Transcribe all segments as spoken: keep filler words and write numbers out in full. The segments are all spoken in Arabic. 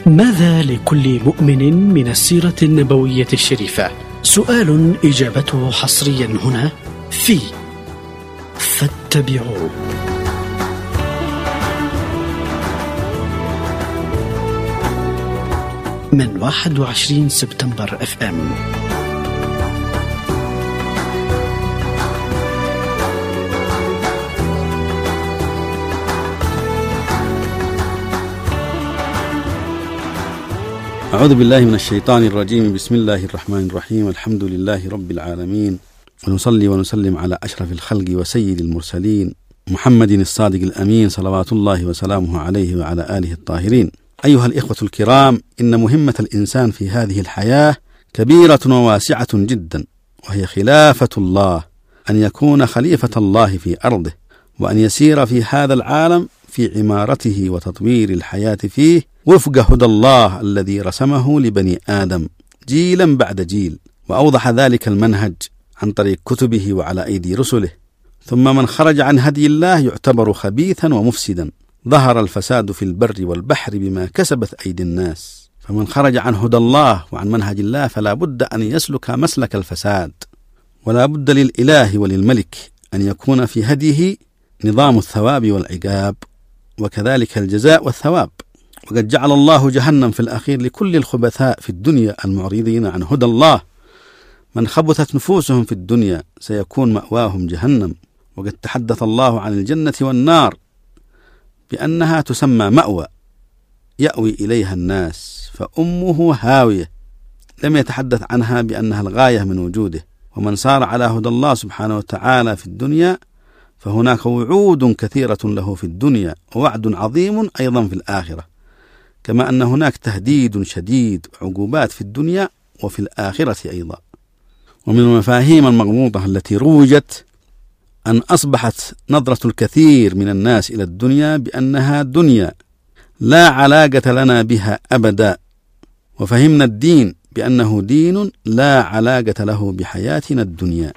ماذا لكل مؤمن من السيرة النبوية الشريفة؟ سؤال إجابته حصريا هنا في فاتبعوه. من واحد وعشرين سبتمبر اف ام. أعوذ بالله من الشيطان الرجيم. بسم الله الرحمن الرحيم. الحمد لله رب العالمين، ونصلي ونسلم على أشرف الخلق وسيد المرسلين محمد الصادق الأمين، صلوات الله وسلامه عليه وعلى آله الطاهرين. أيها الإخوة الكرام، إن مهمة الإنسان في هذه الحياة كبيرة وواسعة جدا، وهي خلافة الله، أن يكون خليفة الله في أرضه، وأن يسير في هذا العالم في عمارته وتطوير الحياة فيه وفق هدى الله الذي رسمه لبني آدم جيلا بعد جيل، وأوضح ذلك المنهج عن طريق كتبه وعلى أيدي رسله. ثم من خرج عن هدي الله يعتبر خبيثا ومفسدا. ظهر الفساد في البر والبحر بما كسبت أيدي الناس. فمن خرج عن هدى الله وعن منهج الله فلا بد أن يسلك مسلك الفساد، ولا بد للإله وللملك أن يكون في هديه نظام الثواب والعقاب، وكذلك الجزاء والثواب. وقد جعل الله جهنم في الأخير لكل الخبثاء في الدنيا المعرضين عن هدى الله. من خبثت نفوسهم في الدنيا سيكون مأواهم جهنم. وقد تحدث الله عن الجنة والنار بأنها تسمى مأوى يأوي إليها الناس فأمه هاوية، لم يتحدث عنها بأنها الغاية من وجوده. ومن صار على هدى الله سبحانه وتعالى في الدنيا فهناك وعود كثيرة له في الدنيا، ووعد عظيم أيضا في الآخرة، كما أن هناك تهديد شديد وعقوبات في الدنيا وفي الآخرة أيضا. ومن المفاهيم المغلوطة التي روجت أن أصبحت نظرة الكثير من الناس إلى الدنيا بأنها دنيا لا علاقة لنا بها أبدا، وفهمنا الدين بأنه دين لا علاقة له بحياتنا الدنيا.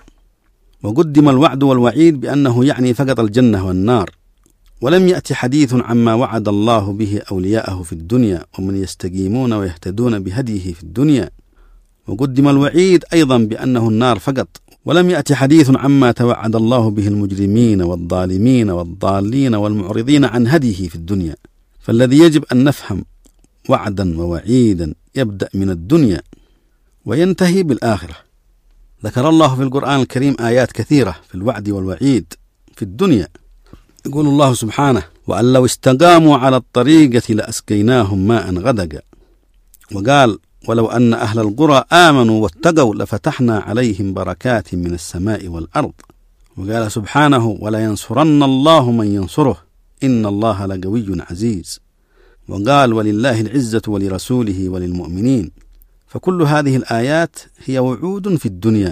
وقدم الوعد والوعيد بأنه يعني فقط الجنة والنار، ولم يأتي حديث عما وعد الله به أولياءه في الدنيا ومن يستقيمون ويهتدون بهديه في الدنيا. وقدم الوعيد أيضا بأنه النار فقط، ولم يأتي حديث عما توعد الله به المجرمين والظالمين والضالين والمعرضين عن هديه في الدنيا. فالذي يجب أن نفهم وعدا ووعيدا يبدأ من الدنيا وينتهي بالآخرة. ذكر الله في القرآن الكريم آيات كثيرة في الوعد والوعيد في الدنيا. يقول الله سبحانه: وأن لو استقاموا على الطريقة لأسقيناهم ماء غدقا. وقال: ولو أن أهل القرى آمنوا واتقوا لفتحنا عليهم بركات من السماء والأرض. وقال سبحانه: ولا ينصرن الله من ينصره إن الله لقوي عزيز. وقال: ولله العزة ولرسوله وللمؤمنين. فكل هذه الآيات هي وعود في الدنيا.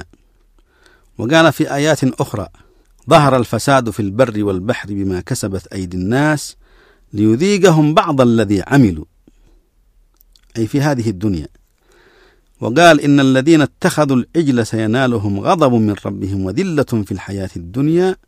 وقال في آيات أخرى: ظهر الفساد في البر والبحر بما كسبت أيدي الناس ليذيقهم بعض الذي عملوا، أي في هذه الدنيا. وقال: إن الذين اتخذوا العجل سينالهم غضب من ربهم وذلة في الحياة الدنيا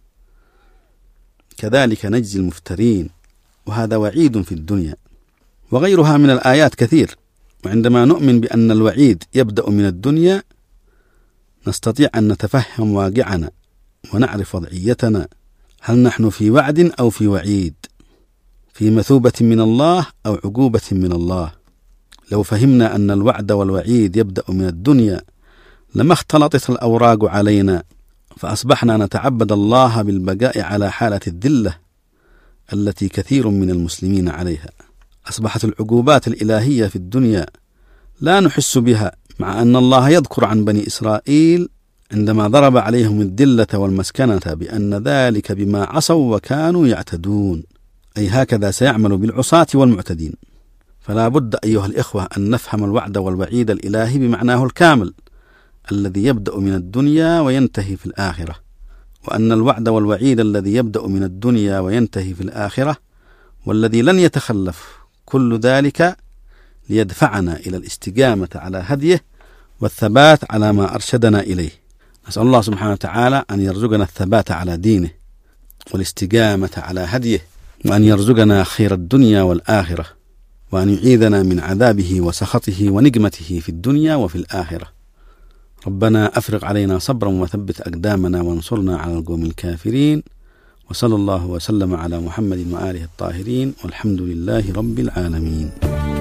كذلك نجزي المفترين. وهذا وعيد في الدنيا. وغيرها من الآيات كثير. وعندما نؤمن بأن الوعيد يبدأ من الدنيا نستطيع أن نتفهم واقعنا ونعرف وضعيتنا، هل نحن في وعد أو في وعيد، في مثوبة من الله أو عقوبة من الله. لو فهمنا أن الوعد والوعيد يبدأ من الدنيا لما اختلطت الأوراق علينا، فأصبحنا نتعبد الله بالبقاء على حالة الذلة التي كثير من المسلمين عليها. أصبحت العقوبات الإلهية في الدنيا لا نحس بها، مع أن الله يذكر عن بني إسرائيل عندما ضرب عليهم الذلة والمسكنة بأن ذلك بما عصوا وكانوا يعتدون، أي هكذا سيعمل بالعصاة والمعتدين. فلا بد أيها الإخوة أن نفهم الوعد والوعيد الإلهي بمعناه الكامل الذي يبدأ من الدنيا وينتهي في الآخرة، وأن الوعد والوعيد الذي يبدأ من الدنيا وينتهي في الآخرة والذي لن يتخلف كل ذلك ليدفعنا إلى الاستقامة على هديه والثبات على ما أرشدنا إليه. نسأل الله سبحانه وتعالى أن يرزقنا الثبات على دينه والاستقامة على هديه، وأن يرزقنا خير الدنيا والآخرة، وأن يعيذنا من عذابه وسخطه ونقمته في الدنيا وفي الآخرة. ربنا أفرغ علينا صبرا وثبت أقدامنا وانصرنا على القوم الكافرين. وصلى الله وسلم على محمد وآله الطاهرين، والحمد لله رب العالمين.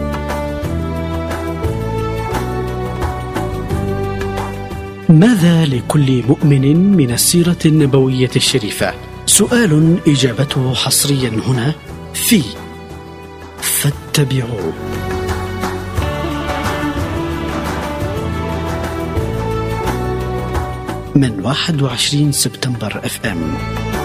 ماذا لكل مؤمن من السيرة النبوية الشريفة؟ سؤال إجابته حصريا هنا في فاتبعوه. من واحد وعشرين سبتمبر اف ام.